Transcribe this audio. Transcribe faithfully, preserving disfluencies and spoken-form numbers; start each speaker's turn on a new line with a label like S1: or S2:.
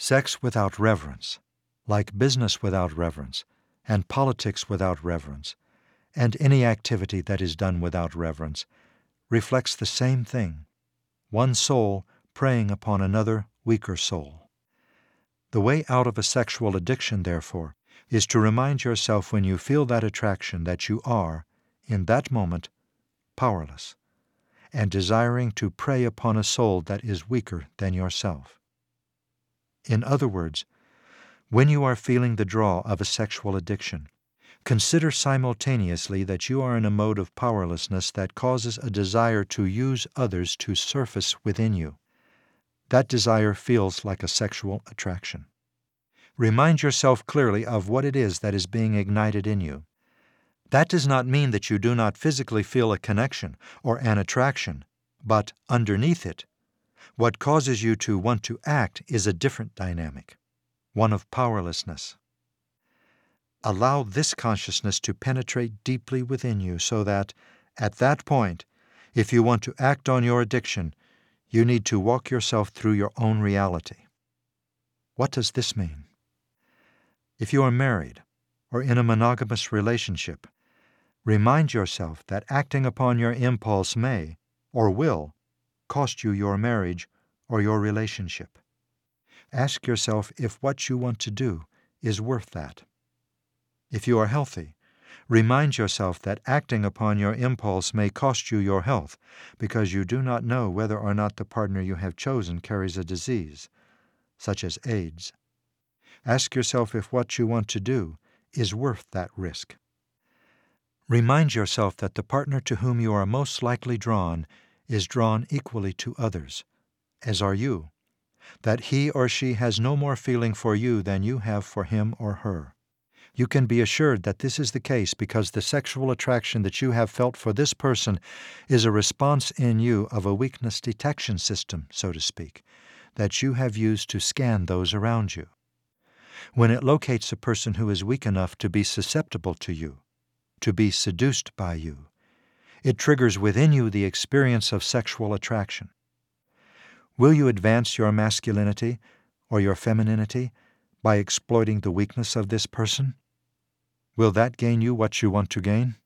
S1: Sex without reverence, like business without reverence, and politics without reverence, and any activity that is done without reverence, reflects the same thing: one soul preying upon another weaker soul. The way out of a sexual addiction, therefore, is to remind yourself when you feel that attraction that you are, in that moment, powerless, and desiring to prey upon a soul that is weaker than yourself. In other words, when you are feeling the draw of a sexual addiction, consider simultaneously that you are in a mode of powerlessness that causes a desire to use others to surface within you. That desire feels like a sexual attraction. Remind yourself clearly of what it is that is being ignited in you. That does not mean that you do not physically feel a connection or an attraction, but underneath it, what causes you to want to act is a different dynamic, one of powerlessness. Allow this consciousness to penetrate deeply within you so that, at that point, if you want to act on your addiction, you need to walk yourself through your own reality. What does this mean? If you are married or in a monogamous relationship, remind yourself that acting upon your impulse may, or will, cost you your marriage or your relationship. Ask yourself if what you want to do is worth that. If you are healthy, remind yourself that acting upon your impulse may cost you your health because you do not know whether or not the partner you have chosen carries a disease, such as AIDS. Ask yourself if what you want to do is worth that risk. Remind yourself that the partner to whom you are most likely drawn is drawn equally to others, as are you, that he or she has no more feeling for you than you have for him or her. You can be assured that this is the case because the sexual attraction that you have felt for this person is a response in you of a weakness detection system, so to speak, that you have used to scan those around you. When it locates a person who is weak enough to be susceptible to you, to be seduced by you, it triggers within you the experience of sexual attraction. Will you advance your masculinity or your femininity by exploiting the weakness of this person? Will that gain you what you want to gain?